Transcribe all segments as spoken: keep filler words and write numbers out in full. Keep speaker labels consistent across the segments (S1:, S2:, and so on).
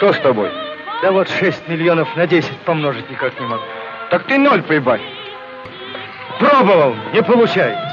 S1: Что с тобой?
S2: Да вот шесть миллионов на десять помножить никак не могу.
S1: Так ты ноль прибавь.
S2: Пробовал, не получается.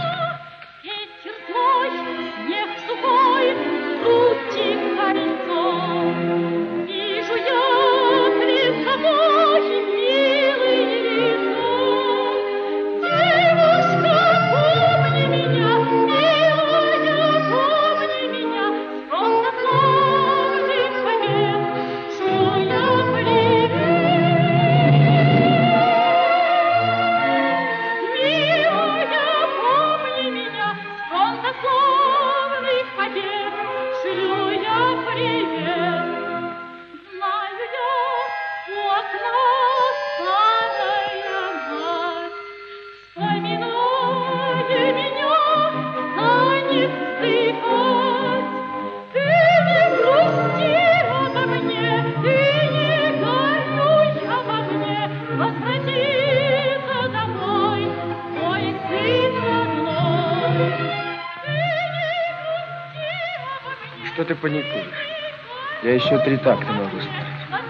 S1: Что ты паникуешь? Я еще три такта могу спеть.